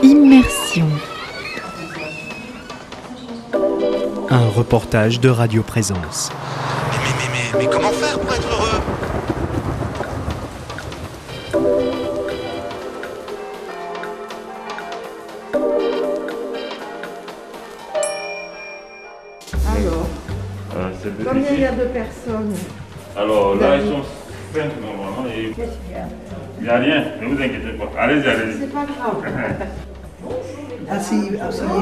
Immersion. Un reportage de Radio Présence. Mais comment faire pour être heureux ? Alors, combien il y a de personnes? Alors là, ils sont 5 normalement et il n'y a rien, ne vous inquiétez pas. Allez-y. C'est pas grave. Asseyez-vous.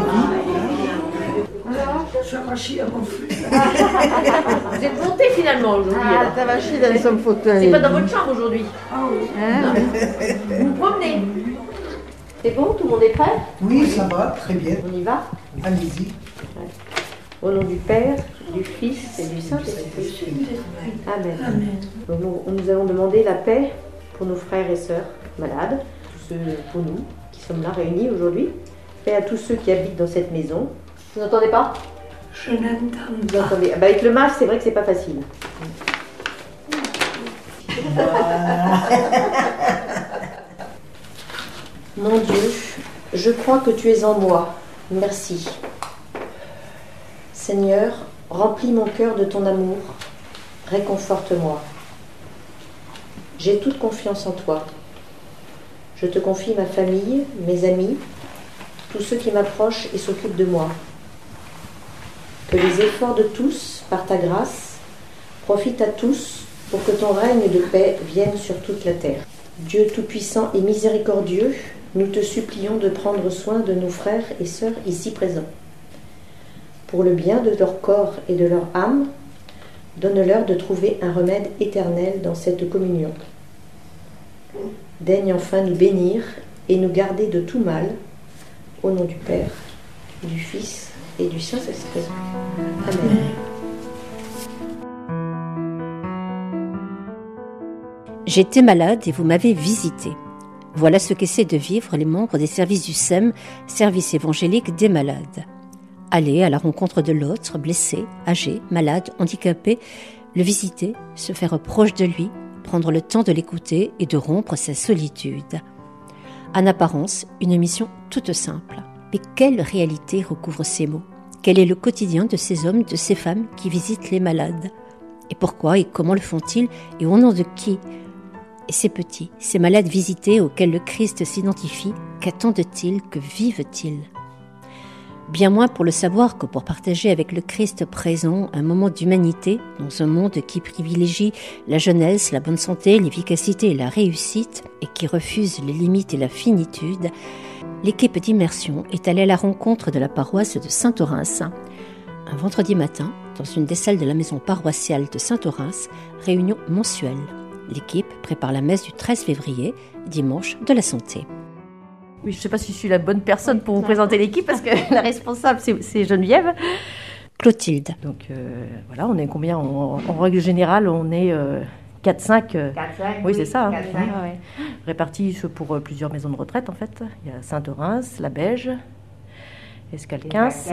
Alors, Je suis arrachée à mon feu. Vous êtes monté finalement aujourd'hui. ah, alors. t'as vaché dans son fauteuil. C'est pas dans votre chambre aujourd'hui. Hein? Vous vous promenez. C'est bon, tout le monde est prêt? Oui, ça va, très bien. On y va? Allez-y. Au nom du Père, du Fils et du Saint-Esprit. Amen. Donc, nous allons demander la paix pour nos frères et sœurs malades, tous ceux pour nous qui sommes là réunis aujourd'hui. Paix à tous ceux qui habitent dans cette maison. Vous n'entendez pas? Je n'entends Vous entendez? Ah bah, avec le masque, c'est vrai que c'est pas facile. Mon Dieu, je crois que tu es en moi. Merci. Seigneur, remplis mon cœur de ton amour. Réconforte-moi. J'ai toute confiance en toi. Je te confie ma famille, mes amis, tous ceux qui m'approchent et s'occupent de moi. Que les efforts de tous, par ta grâce, profitent à tous pour que ton règne de paix vienne sur toute la terre. Dieu Tout-Puissant et Miséricordieux, nous te supplions de prendre soin de nos frères et sœurs ici présents. Pour le bien de leur corps et de leur âme, donne-leur de trouver un remède éternel dans cette communion. Daigne enfin nous bénir et nous garder de tout mal, au nom du Père, du Fils et du Saint-Esprit. Amen. J'étais malade et vous m'avez visité. Voilà ce qu'essaient de vivre les membres des services du SEM, service évangélique des malades. Aller à la rencontre de l'autre, blessé, âgé, malade, handicapé, le visiter, se faire proche de lui, prendre le temps de l'écouter et de rompre sa solitude. En apparence, une mission toute simple. Mais quelle réalité recouvrent ces mots? Quel est le quotidien de ces hommes, de ces femmes qui visitent les malades? Et pourquoi et comment le font-ils et au nom de qui? Et ces petits, ces malades visités auxquels le Christ s'identifie, qu'attendent-ils, que vivent-ils? Bien moins pour le savoir que pour partager avec le Christ présent un moment d'humanité dans un monde qui privilégie la jeunesse, la bonne santé, l'efficacité et la réussite et qui refuse les limites et la finitude, l'équipe d'immersion est allée à la rencontre de la paroisse de Saint-Orens. Un vendredi matin, dans une des salles de la maison paroissiale de Saint-Orens, réunion mensuelle. L'équipe prépare la messe du 13 février, dimanche de la santé. Oui, je ne sais pas si je suis la bonne personne pour vous présenter l'équipe parce que la responsable, c'est Geneviève. Clotilde. Donc voilà, on est combien en règle générale, on est 4-5. Oui, c'est ça. Ouais. Répartis pour plusieurs maisons de retraite en fait. Il y a Saint-Orens, la Beige, Escalquens.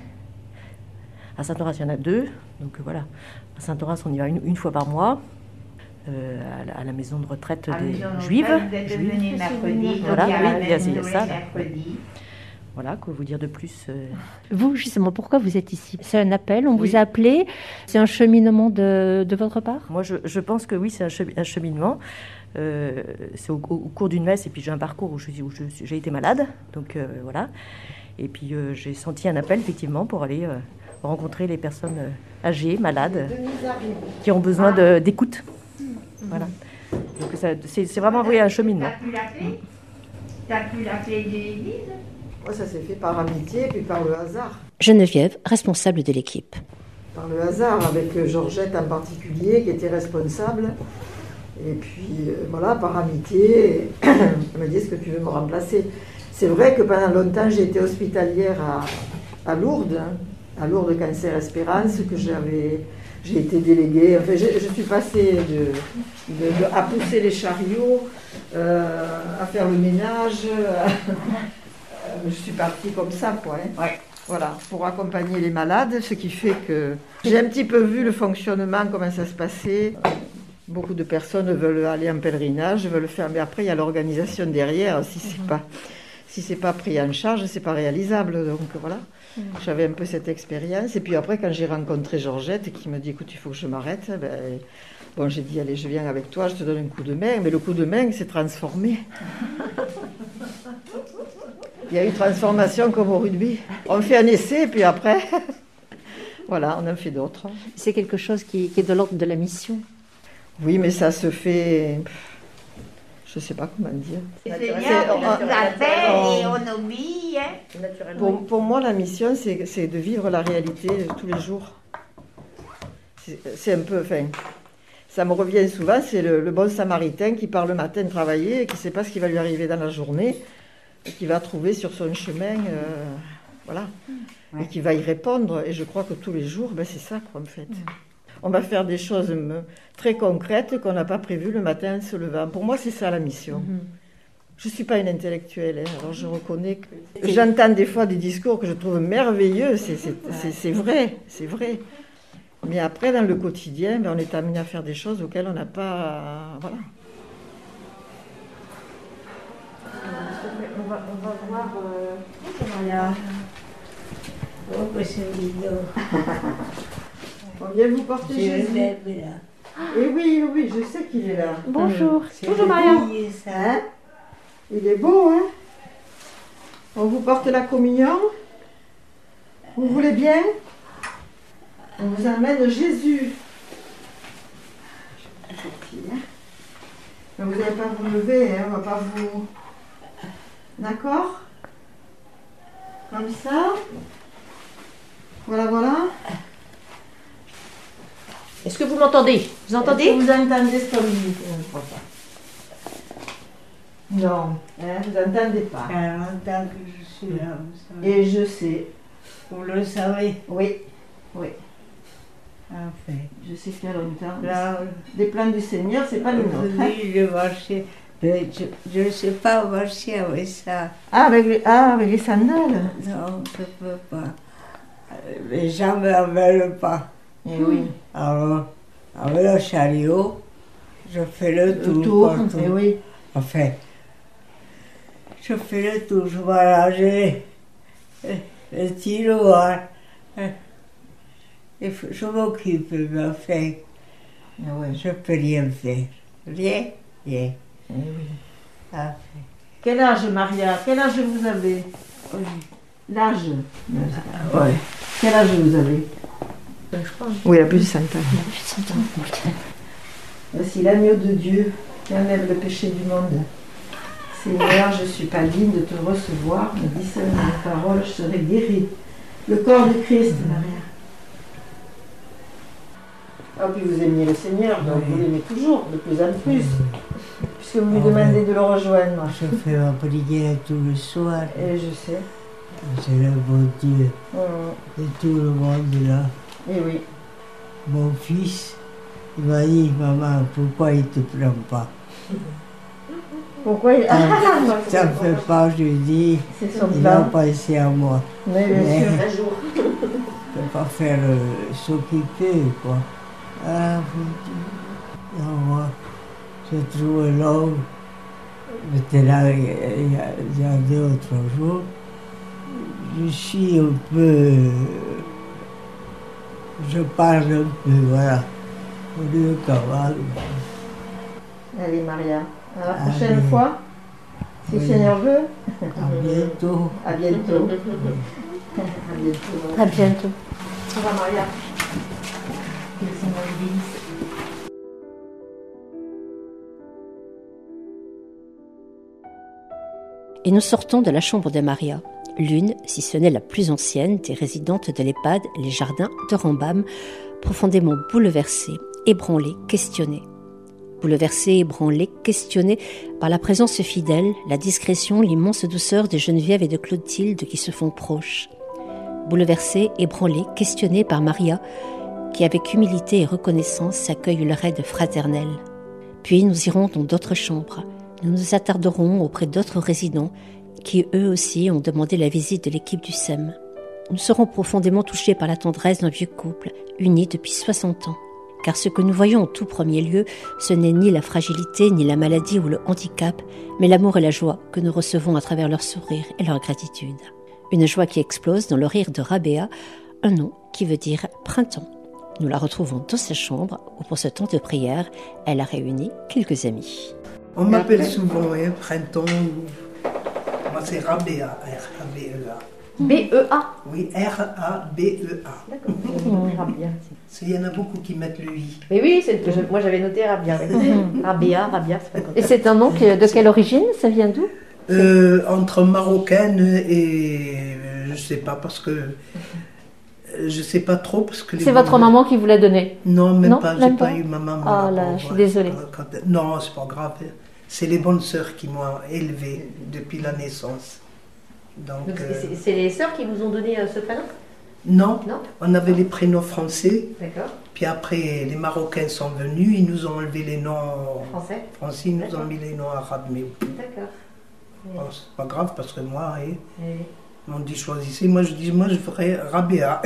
À Saint-Orens, il y en a 2. Donc voilà, à Saint-Orens, on y va une fois par mois. À la maison de retraite des Juives. Vous êtes venus mercredi, voilà, donc il y a ça. mercredi. Voilà, que vous dire de plus Vous, justement, pourquoi vous êtes ici? C'est un appel, on vous a appelé? C'est un cheminement de votre part? Moi, je pense que oui, c'est un cheminement. C'est au cours d'une messe, et puis j'ai un parcours où j'ai été malade, donc voilà. Et puis j'ai senti un appel, effectivement, pour aller rencontrer les personnes âgées, malades, qui ont besoin d'écoute. Voilà. Donc c'est vraiment un cheminement. T'as pu l'appeler de l'église? Moi, ça s'est fait par amitié et puis par le hasard. Geneviève, responsable de l'équipe. Par le hasard, avec Georgette en particulier, qui était responsable. Et puis, voilà, par amitié, elle m'a dit, est-ce que tu veux me remplacer? C'est vrai que pendant longtemps, j'ai été hospitalière à Lourdes, à Lourdes Cancer Espérance, que j'ai été déléguée. Enfin, je suis passée à pousser les chariots, à faire le ménage. Je suis partie comme ça, quoi. Hein. Ouais. Voilà, pour accompagner les malades, ce qui fait que j'ai un petit peu vu le fonctionnement, comment ça se passait. Beaucoup de personnes veulent aller en pèlerinage, veulent faire, mais après il y a l'organisation derrière. Si Si c'est pas pris en charge, c'est pas réalisable. Donc voilà, j'avais un peu cette expérience. Et puis après, quand j'ai rencontré Georgette, qui me dit, écoute, il faut que je m'arrête, bon, j'ai dit, allez, je viens avec toi, je te donne un coup de main. Mais le coup de main s'est transformé. Il y a eu transformation comme au rugby. On fait un essai, puis après, voilà, on en fait d'autres. C'est quelque chose qui est de l'ordre de la mission. Oui, mais ça se fait... Je ne sais pas comment dire. C'est bien, on nous appelle et on oublie. Hein. Pour moi, la mission, c'est de vivre la réalité tous les jours. C'est un peu... Enfin, ça me revient souvent, c'est le bon samaritain qui part le matin travailler et qui ne sait pas ce qui va lui arriver dans la journée et qui va trouver sur son chemin, voilà, et qui va y répondre. Et je crois que tous les jours, c'est ça, quoi, en fait. On va faire des choses très concrètes qu'on n'a pas prévues le matin en se levant. Pour moi, c'est ça la mission. Je ne suis pas une intellectuelle, hein, alors je reconnais que... J'entends des fois des discours que je trouve merveilleux, c'est vrai, c'est vrai. Mais après, dans le quotidien, on est amené à faire des choses auxquelles on n'a pas... Voilà. On va voir... Maria. Oh, c'est mignon. On vient vous porter Jésus. Et oui, je sais qu'il est là. Bonjour. Bonjour Maria. Hein? Il est beau, hein? On vous porte la communion. Vous voulez bien? On vous amène Jésus. Mais vous n'allez pas vous lever, hein? On va pas vous... D'accord? Comme ça. Voilà. Est-ce que vous m'entendez? Vous entendez? Est-ce que vous entendez ce qu'on dit? Je ne crois pas. Non, hein, vous n'entendez pas. Elle entend que je suis là, vous savez. Et je sais. Vous le savez? Oui. Enfin. Je sais qu'il y a longtemps. Là, Les plans du Seigneur, c'est pas les nôtres. Hein? oui, je marchais. Je ne sais pas marcher avec ça. Avec les sandales. Non, je ne peux pas. Les gens ne me veulent pas. Eh oui. Alors, avec le chariot, je fais le tour. Partout. Eh oui. Enfin, je fais le tour, je vais arranger le tiroir. Et je m'occupe, mais enfin, je ne peux rien faire. Rien. Eh oui. Enfin. Quel âge, Maria? Quel âge vous avez? L'âge? Oui. Quel âge vous avez? Je pense. Oui, il a plus de 100 ans. Voici l'agneau de Dieu qui enlève le péché du monde. Seigneur, je ne suis pas digne de te recevoir, mais dis seulement une parole, je serai guéri. Le corps du Christ, Maria. Ah, puis vous aimiez le Seigneur, donc vous l'aimez toujours, de plus en plus, puisque vous lui demandez de le rejoindre. Je fais ma prière tout le soir. Et je sais. C'est le bon Dieu. Et tout le monde est là. Et oui. Mon fils, il m'a dit, maman, pourquoi il ne te prend pas? Pourquoi il... Ça ne fait pas, je dis, C'est son il a plan. pensé à moi. Mais bien sûr. Un jour. Je ne peux pas faire s'occuper, quoi. Ah, non, moi, je trouve l'homme, j'étais là il y a 2 ou 3 jours, je suis un peu, je parle un peu, voilà, au lieu qu'avant. Allez, Maria, à la prochaine fois, si le Seigneur veut. À bientôt. À bientôt. À bientôt. À bientôt. Au revoir, Maria. Que le Seigneur vous bénisse. Et nous sortons de la chambre de Maria, l'une, si ce n'est la plus ancienne, des résidentes de l'EHPAD Les Jardins de Rambam, profondément bouleversée, ébranlée, questionnée. Bouleversée, ébranlée, questionnée par la présence fidèle, la discrétion, l'immense douceur de Geneviève et de Clotilde qui se font proches. Bouleversée, ébranlée, questionnée par Maria, qui avec humilité et reconnaissance accueille leur aide fraternelle. Puis nous irons dans d'autres chambres. Nous nous attarderons auprès d'autres résidents qui, eux aussi, ont demandé la visite de l'équipe du SEM. Nous serons profondément touchés par la tendresse d'un vieux couple, uni depuis 60 ans. car ce que nous voyons en tout premier lieu, ce n'est ni la fragilité, ni la maladie ou le handicap, mais l'amour et la joie que nous recevons à travers leur sourire et leur gratitude. Une joie qui explose dans le rire de Rabea, un nom qui veut dire printemps. Nous la retrouvons dans sa chambre, où pour ce temps de prière, elle a réuni quelques amis. On m'appelle souvent printemps. Moi c'est Rabea, R-A-B-E-A. B-E-A. Oui, R-A-B-E-A. Rabia. Il y en a beaucoup qui mettent le I. Mais oui, moi j'avais noté Rabia. Rabia, c'est pas comme ça. Et c'est un nom de quelle origine? Ça vient d'où? Entre marocaine et je sais pas parce que je sais pas trop parce que c'est votre maman qui vous l'a donné? Non, même non, pas. J'ai pas eu ma maman. Ah là, je suis désolée. Non, c'est pas grave. C'est les bonnes sœurs qui m'ont élevée depuis la naissance. Donc c'est les sœurs qui vous ont donné ce prénom? Non, on avait les prénoms français. D'accord. Puis après, les Marocains sont venus, ils nous ont enlevé les noms français, ils nous ont mis les noms arabes. Mais d'accord. Bon, c'est pas grave parce que moi, on dit choisissez. Moi, je ferais Rabea.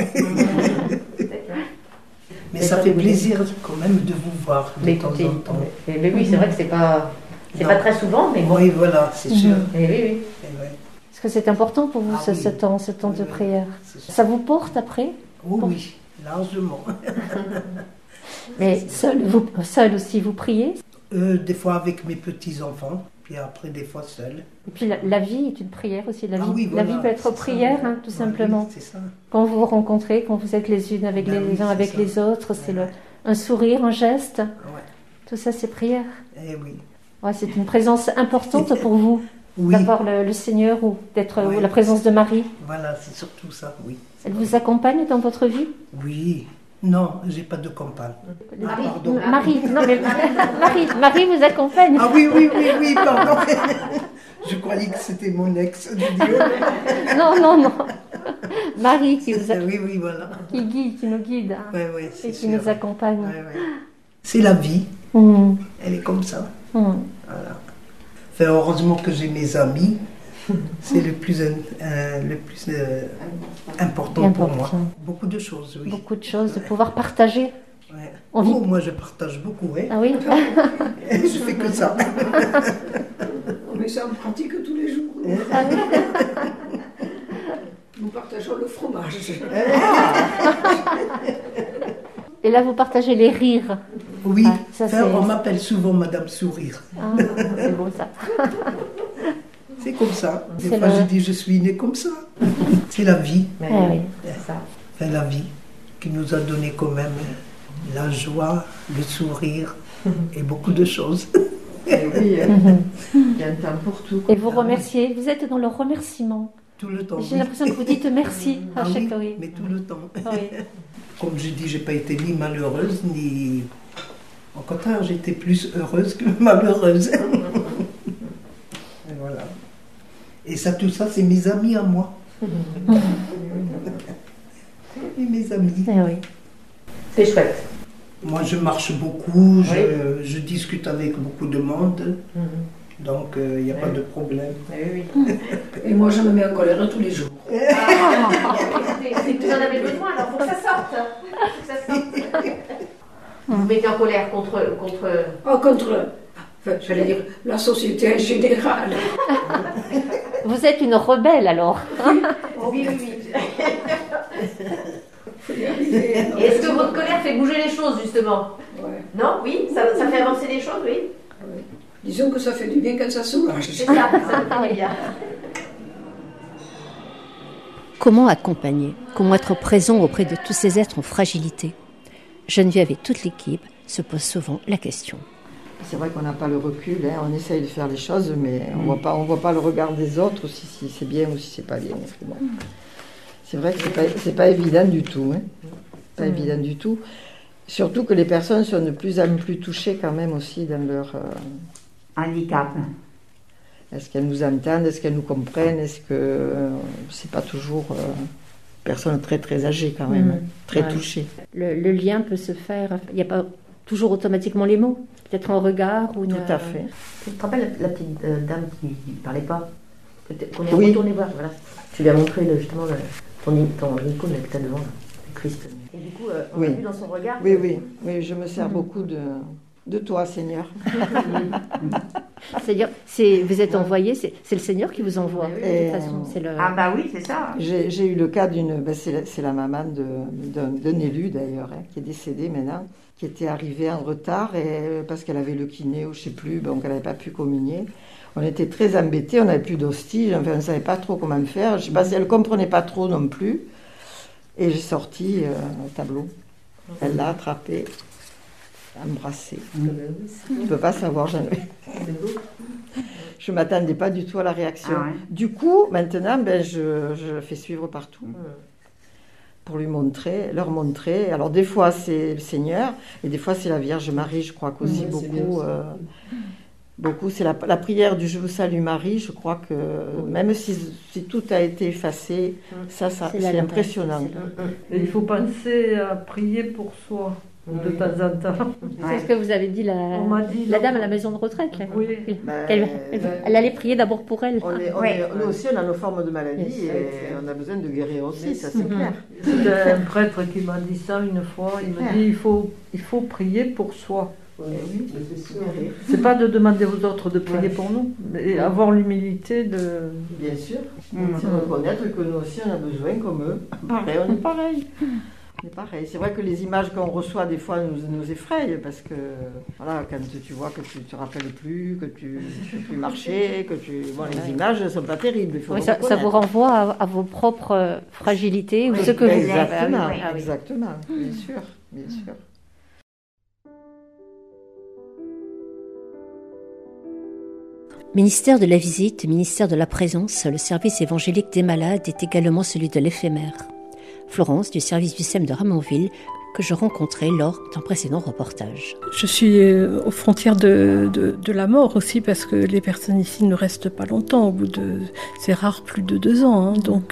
Mais ça fait plaisir quand même de vous voir de temps en temps. Mais oui, c'est vrai que c'est pas très souvent, mais bon. Oui, voilà, c'est sûr. Oui. Est-ce que c'est important pour vous ce temps de prière? Ça vous porte après? Oui, largement. Mais seul aussi, vous priez? Des fois avec mes petits-enfants, puis après des fois seul. Et puis la vie est une prière aussi. La vie, voilà, la vie peut être prière, tout simplement. Oui, c'est ça. Quand vous vous rencontrez, quand vous êtes les unes avec les uns avec les autres, c'est un sourire, un geste. Ouais. Tout ça, c'est prière. Eh oui. Ouais, c'est une présence importante pour vous. Oui. D'avoir le Seigneur ou d'être la présence de Marie. Voilà, c'est surtout ça, oui. Elle vous accompagne dans votre vie? Oui. Non, j'ai pas de compagne. Pardon. Marie vous accompagne. Ah oui, pardon. Je croyais que c'était mon ex. Non. Marie qui vous oui, voilà. qui nous guide et qui nous accompagne. Ouais. C'est la vie. Elle est comme ça. Voilà. Enfin, heureusement que j'ai mes amis. C'est le plus important pour moi. Beaucoup de choses, oui. Beaucoup de choses, de pouvoir partager. Ouais. Moi, je partage beaucoup. Ah oui. Je fais que ça. Mais ça, on pratique tous les jours. Ah oui. Nous partageons le fromage. Et là, vous partagez les rires. Oui, on m'appelle souvent Madame Sourire. Ah, c'est beau ça. C'est comme ça. Des fois, je dis, je suis née comme ça. C'est la vie. Oui, c'est ça. C'est la vie qui nous a donné quand même la joie, le sourire et beaucoup de choses. Et oui, il y a un temps pour tout. Et vous remerciez, vous êtes dans le remerciement. Tout le temps. J'ai l'impression que vous dites merci à chaque fois. Mais tout le temps. Oui. Comme je dis, j'ai pas été ni malheureuse, ni... Au contraire, j'étais plus heureuse que malheureuse. Et voilà. Et ça, tout ça, c'est mes amis à moi. Et mes amis. Oui. C'est chouette. Moi, je marche beaucoup, je discute avec beaucoup de monde. Donc, il n'y a pas de problème. Oui. Et moi, je me mets en colère tous les jours. C'est que vous en avez besoin, alors faut que ça sorte. Vous vous mettez en colère contre... Enfin, j'allais dire, la société en général. Vous êtes une rebelle alors. Oui. Et est-ce que votre colère fait bouger les choses, justement? Non? Oui? Ça fait avancer les choses, oui? Disons que ça fait du bien quand ça soulage. C'est ça fait bien. Comment accompagner? Comment être présent auprès de tous ces êtres en fragilité? Geneviève et toute l'équipe se posent souvent la question. C'est vrai qu'on n'a pas le recul, on essaye de faire les choses, mais on voit pas le regard des autres, si c'est bien ou si c'est pas bien. Bon. C'est vrai que c'est pas évident du tout. Pas évident du tout. Surtout que les personnes sont de plus en plus touchées quand même aussi dans leur handicap. Est-ce qu'elles nous entendent? Est-ce qu'elles nous comprennent? Est-ce que c'est pas toujours personnes très très âgées quand même, très touchées. Le lien peut se faire, il n'y a pas toujours automatiquement les mots, peut-être un regard ou une... Tout à fait. Tu te rappelles la petite dame qui ne parlait pas? Qu'on est retourné voir, voilà. Tu lui as montré justement ton icône là, que tu as devant, là, Christ. Et du coup, on a vu dans son regard. Oui, je me sers beaucoup de toi, Seigneur. C'est-à-dire, vous êtes envoyé, c'est le Seigneur qui vous envoie. De toute façon, Ah bah oui, c'est ça. J'ai eu le cas d'une... c'est la maman d'un élu, d'ailleurs, qui est décédée maintenant, qui était arrivée en retard parce qu'elle avait le kiné ou je ne sais plus, donc elle n'avait pas pu communier. On était très embêtés, on n'avait plus d'hostie, enfin, on ne savait pas trop comment faire. Je ne sais pas si elle ne comprenait pas trop non plus. Et j'ai sorti un tableau. Elle l'a attrapé, embrassé. Tu ne peux pas savoir, je ne m'attendais pas du tout à la réaction. Ah ouais. Du coup, maintenant, je le fais suivre partout. Pour leur montrer. Alors des fois c'est le Seigneur, et des fois c'est la Vierge Marie, je crois qu'aussi beaucoup, c'est la prière du Je vous salue Marie, je crois que même si tout a été effacé, ça c'est impressionnant. Et il faut penser à prier pour soi. De temps en temps. C'est ce que vous avez dit la dame à la maison de retraite. Là. Oui. Elle allait prier d'abord pour elle. Nous aussi, on a nos formes de maladie et on a besoin de guérir aussi, ça c'est clair. C'était un prêtre qui m'a dit ça une fois. Il m'a dit il faut prier pour soi. Oui, c'est sûr. C'est pas de demander aux autres de prier pour nous, mais avoir l'humilité de... Bien sûr. C'est reconnaître que nous aussi on a besoin comme eux. Après, on est pareil. C'est vrai que les images qu'on reçoit des fois nous effrayent parce que voilà, quand tu vois que tu ne te rappelles plus, que tu ne peux plus marcher, les images ne sont pas terribles. Il faut ça vous renvoie à vos propres fragilités ou ce que vous avez. Exactement, bien sûr. Ministère de la visite, ministère de la présence, le service évangélique des malades est également celui de l'éphémère. Florence, du service du SEM de Ramonville, que je rencontrais lors d'un précédent reportage. Je suis aux frontières de la mort aussi, parce que les personnes ici ne restent pas longtemps, c'est rare plus de 2 ans, donc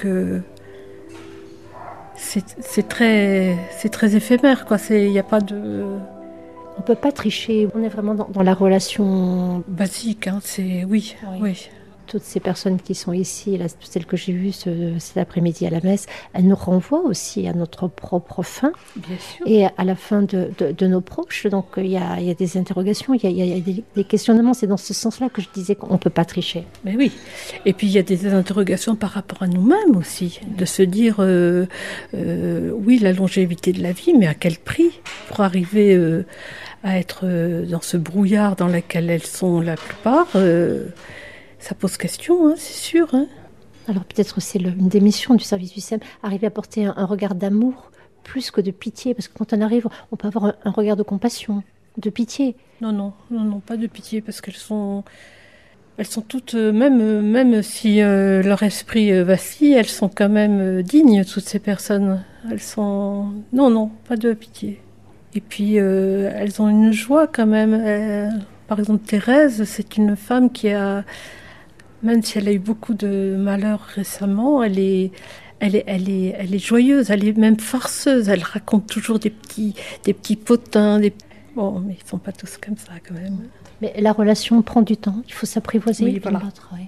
c'est très éphémère, quoi. Il n'y a pas de... On ne peut pas tricher, on est vraiment dans la relation... Basique, oui. Toutes ces personnes qui sont ici, là, celles que j'ai vues cet après-midi à la messe, elles nous renvoient aussi à notre propre fin. Bien sûr. Et à la fin de nos proches. Donc il y a des interrogations, il y a des questionnements. C'est dans ce sens-là que je disais qu'on ne peut pas tricher. Mais oui. Et puis il y a des interrogations par rapport à nous-mêmes aussi. De se dire, oui, la longévité de la vie, mais à quel prix pour arriver à être dans ce brouillard dans lequel elles sont la plupart ça pose question, c'est sûr. Alors peut-être c'est une des missions du service du SEM, arriver à porter un regard d'amour plus que de pitié, parce que quand on arrive, on peut avoir un regard de compassion, de pitié. Non, pas de pitié, parce qu'elles sont toutes, même si leur esprit vacille, elles sont quand même dignes, toutes ces personnes. Elles sont... Non, pas de pitié. Et puis elles ont une joie quand même. Par exemple, Thérèse, c'est une femme qui a... Même si elle a eu beaucoup de malheurs récemment, elle est joyeuse, elle est même farceuse. Elle raconte toujours des petits potins. Bon, mais ils ne sont pas tous comme ça quand même. Mais la relation prend du temps, il faut s'apprivoiser. Oui, voilà.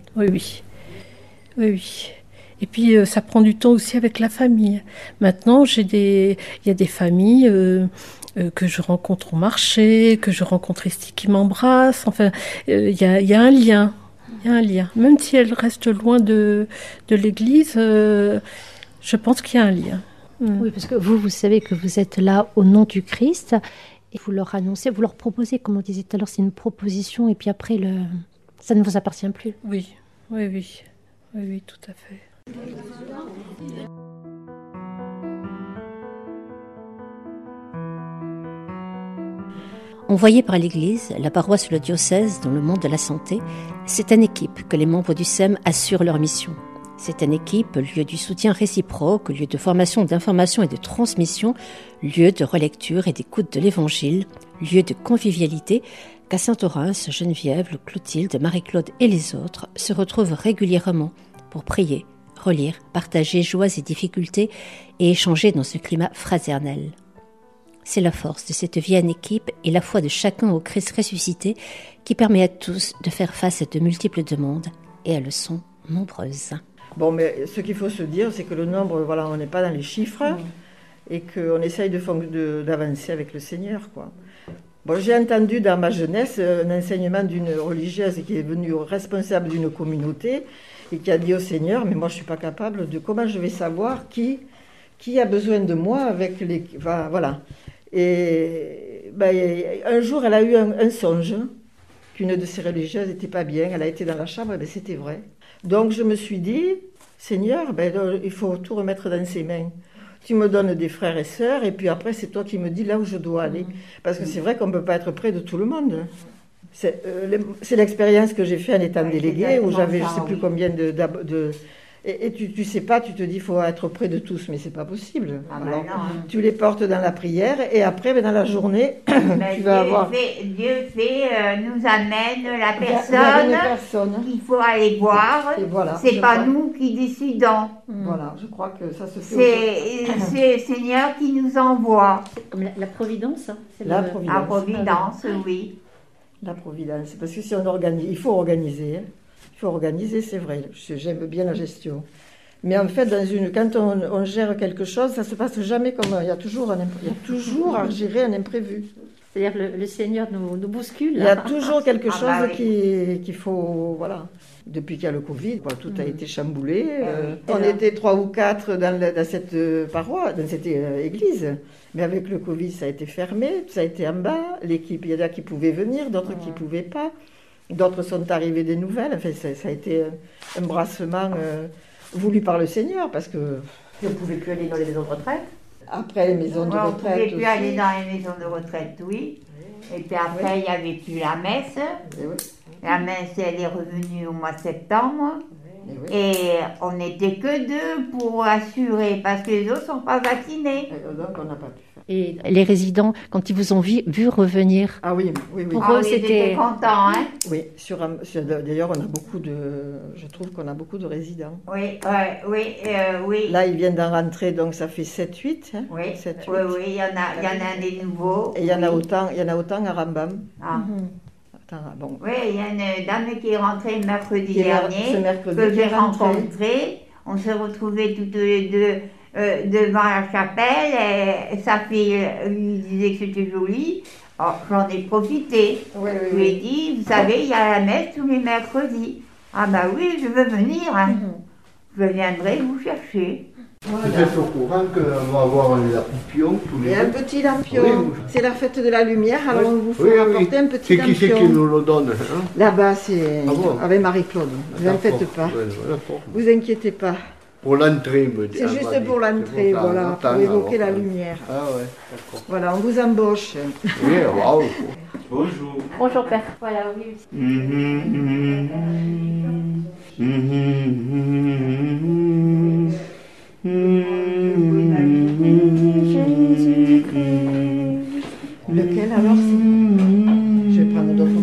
Oui. Et puis ça prend du temps aussi avec la famille. Maintenant, il y a des familles que je rencontre au marché, que je rencontre ici qui m'embrassent. Enfin, il y a un lien. Il y a un lien. Même si elle reste loin de l'église, je pense qu'il y a un lien. Oui, parce que vous savez que vous êtes là au nom du Christ et vous leur annoncez, vous leur proposez, comme on disait tout à l'heure, c'est une proposition et puis après, ça ne vous appartient plus. Oui, tout à fait. Envoyée par l'Église, la paroisse ou le diocèse dans le monde de la santé, c'est en équipe que les membres du SEM assurent leur mission. C'est en équipe, lieu du soutien réciproque, lieu de formation, d'information et de transmission, lieu de relecture et d'écoute de l'Évangile, lieu de convivialité, qu'à Saint-Orens, Geneviève, Clotilde, Marie-Claude et les autres se retrouvent régulièrement pour prier, relire, partager joies et difficultés et échanger dans ce climat fraternel. C'est la force de cette vie en équipe et la foi de chacun au Christ ressuscité qui permet à tous de faire face à de multiples demandes, et elles sont nombreuses. Bon, mais ce qu'il faut se dire, c'est que le nombre, on n'est pas dans les chiffres, et qu'on essaye d'avancer avec le Seigneur, quoi. Bon, j'ai entendu dans ma jeunesse un enseignement d'une religieuse qui est venue responsable d'une communauté et qui a dit au Seigneur, mais moi je ne suis pas capable de comment je vais savoir qui a besoin de moi avec les... Enfin, voilà. Et ben, un jour, elle a eu un songe qu'une de ces religieuses n'était pas bien. Elle a été dans la chambre, et ben, c'était vrai. Donc je me suis dit, Seigneur, ben, il faut tout remettre dans ses mains. Tu me donnes des frères et sœurs, et puis après, c'est toi qui me dis là où je dois aller. Parce que c'est vrai qu'on ne peut pas être près de tout le monde. C'est l'expérience que j'ai faite en étant déléguée, où j'avais je ne sais plus combien et tu sais pas, tu te dis il faut être près de tous, mais c'est pas possible. Alors, tu les portes dans la prière, et après, ben, dans la journée, tu vas avoir... Dieu nous amène la personne qu'il faut aller voir. Voilà, c'est pas nous qui décidons. Voilà, je crois que ça se fait. C'est le Seigneur qui nous envoie. C'est comme la providence. Hein. La providence. La providence, oui. La providence, parce que si on organise, il faut organiser. Hein. Il faut organiser, c'est vrai. J'aime bien la gestion. Mais en fait, quand on gère quelque chose, ça ne se passe jamais comme... Il y a toujours à gérer un imprévu. C'est-à-dire que le Seigneur nous bouscule. Il y a toujours quelque chose qu'il faut... Voilà. Depuis qu'il y a le Covid, tout a été chamboulé. On était 3 ou 4 dans cette paroisse, dans cette église. Mais avec le Covid, ça a été fermé, ça a été en bas. L'équipe, il y en a qui pouvaient venir, d'autres qui ne pouvaient pas. D'autres sont arrivés des nouvelles. Enfin, ça a été un brassement voulu par le Seigneur, parce que... Vous ne pouvez plus aller dans les maisons de retraite? Après les maisons de retraite. On ne pouvait plus aller dans les maisons de retraite, oui. Et puis après, il n'y avait plus la messe. La messe, elle est revenue au mois de septembre. Et on n'était que 2 pour assurer, parce que les autres ne sont pas vaccinés. Donc on n'a pas pu faire. Et les résidents, quand ils vous ont vu revenir, pour eux, c'était content, hein. Oui, d'ailleurs, on a beaucoup je trouve qu'on a beaucoup de résidents. Oui, oui. Là, ils viennent d'en rentrer, donc ça fait 7-8. Hein, oui, 7, oui, il y en a des nouveaux. Et il y en a autant à Rambam. Ah. Bon. Oui, il y a une dame qui est rentrée mercredi dernier, que j'ai rencontrée. On s'est retrouvés toutes les deux devant la chapelle, et sa fille lui disait que c'était joli. Alors, j'en ai profité. Je lui ai dit, vous savez, il y a la messe tous les mercredis. Ah bah oui, je veux venir. Hein. Je viendrai vous chercher. Voilà. Vous êtes au courant qu'on va avoir un lampion tous les jours? Un petit lampion. C'est la fête de la lumière, alors on vous fait apporter un petit lampion. C'est qui c'est qui nous le donne, hein? Là-bas, c'est avec Marie-Claude. Ne vous en faites pas. Vous inquiétez pas. Pour l'entrée, me dit. C'est juste pour l'entrée, voilà, pour évoquer la lumière. Ah ouais, d'accord. Voilà, on vous embauche. Oui, waouh. Bonjour. Bonjour père. Voilà, oui. Lequel alors? Je vais prendre d'autres.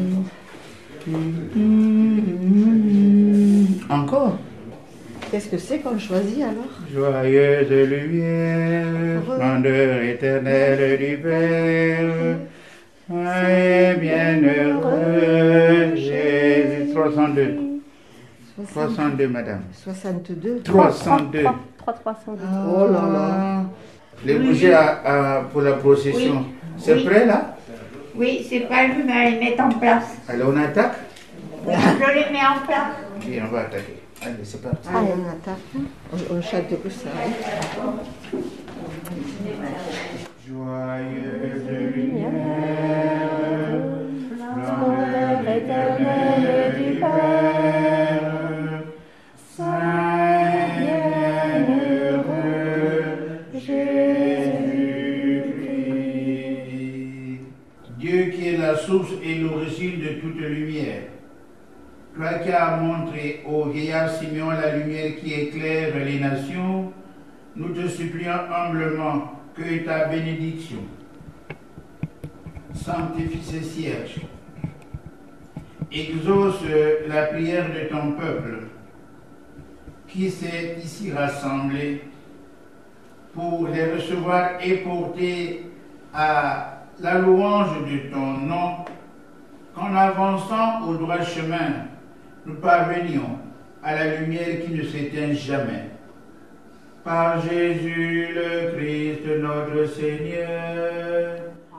Encore? Qu'est-ce que c'est qu'on choisit alors? Joyeuse lumière, splendeur éternelle du Père, et bienheureux Jésus. 302. 302, madame. 62. 302. 302. Oh là là. Les bougies pour la procession, Oui. c'est prêt là? Oui, c'est prêt, je vais les mettre en place. Alors on attaque? Je les mets en place. Et on va attaquer. Allez, c'est parti. Allez, on attaque. On chante que ça. Joyeuse lumière, splendeur éternelle du Père, Saint bienheureux Jésus-Christ. Dieu qui est la source et l'origine de toute lumière, toi qui as montré au vieillard Simeon la lumière qui éclaire les nations, nous te supplions humblement que ta bénédiction sanctifie ces sièges, exauce la prière de ton peuple qui s'est ici rassemblé pour les recevoir et porter à la louange de ton nom, qu'en avançant au droit chemin, nous parvenions à la lumière qui ne s'éteint jamais. par Jésus le Christ notre Seigneur.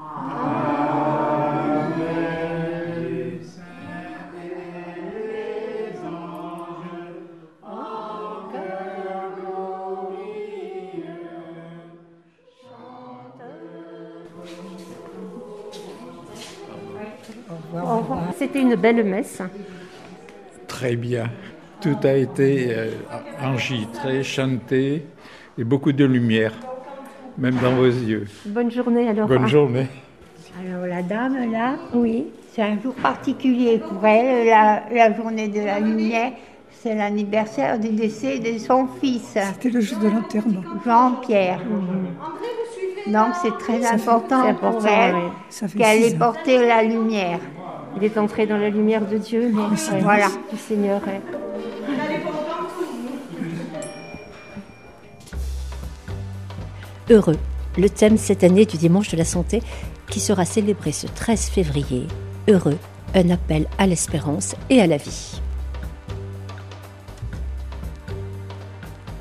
Amen. Les saints et les anges en chœur glorieux chantent. C'était une belle messe. Très bien. Tout a été enregistré, chanté et beaucoup de lumière, même dans vos yeux. Bonne journée alors. Bonne journée. Alors la dame là, oui, c'est un jour particulier pour elle, la journée de la lumière. C'est l'anniversaire du décès de son fils. C'était le jour de l'enterrement. Jean-Pierre. Donc c'est très important pour elle qu'elle ait porté la lumière. Il est entré dans la lumière de Dieu, mais voilà. Du Seigneur. Heureux, le thème cette année du Dimanche de la Santé qui sera célébré ce 13 février. Heureux, un appel à l'espérance et à la vie.